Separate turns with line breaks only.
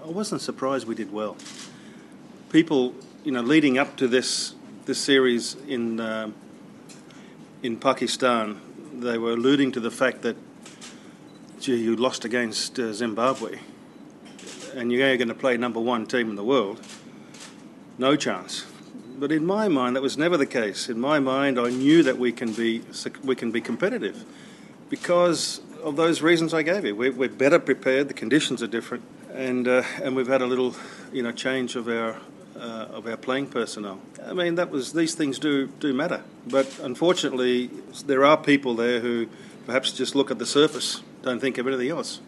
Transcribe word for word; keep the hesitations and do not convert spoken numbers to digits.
I wasn't surprised we did well. People, you know, leading up to this this series in uh, in Pakistan, they were alluding to the fact that, gee, you lost against uh, Zimbabwe, and you're going to play number one team in the world. No chance. But in my mind, that was never the case. In my mind, I knew that we can be we can be competitive because of those reasons I gave you. We're, we're better prepared. The conditions are different, and uh, and we've had a little, you know, change of our uh, of our playing personnel. I mean, that was these things do do matter. But unfortunately, there are people there who perhaps just look at the surface, don't think of anything else.